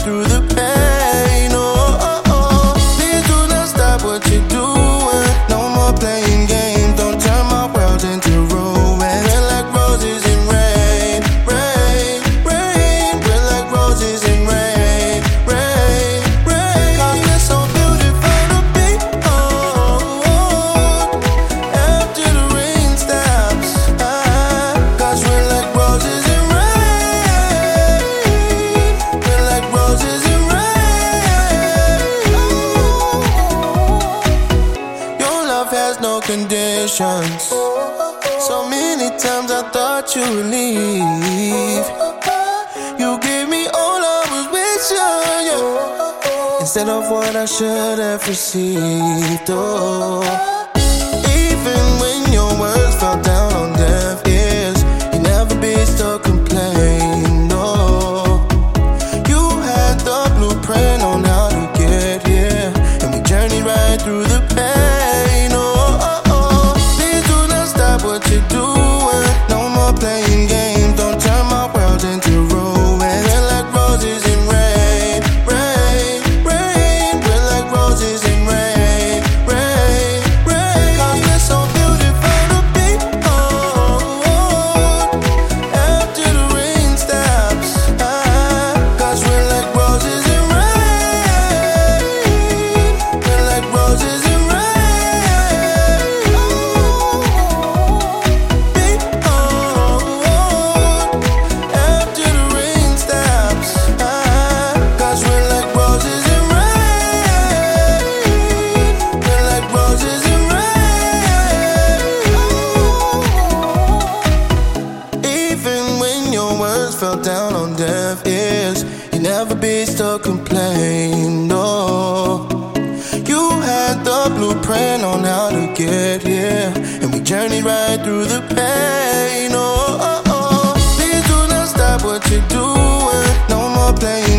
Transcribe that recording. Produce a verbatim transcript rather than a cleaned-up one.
through the pain. Oh, oh, oh. Please do not stop what you're doing. No more playing games, don't turn my world into ruin. We're like roses in rain, rain, rain. We're like roses in rain, rain, rain. 'Cause we're so beautiful to behold after the rain stops. Ah, 'cause we're like roses in rain. We're like roses in rain. Your love has no conditions. So many times I thought you would leave. You gave me all I was wishing, yeah, instead of what I should have received. Oh, even when your words fell down on deaf ears, you never ceased to complain. No, you had the blueprint on how to get here, and we journeyed right through the pain. Oh, oh, oh. Please do not stop what you're doing. No more playing games, don't turn my world into ruin. We're like roses in rain, rain, rain. We're like roses in rain, rain, rain. 'Cause we're so beautiful to behold after the rain stops. Ah, 'cause we're like roses in rain. We're like roses in rain. Behold after the rain stops. Ah, 'cause we're like roses in rain. We're like roses in rain. Even when your words fell down on deaf ears, you never ceased to complain. No, you had the blueprint on how to get here, and we journeyed right through the pain. Oh, oh, oh. Please do not stop what you're doing. No more playing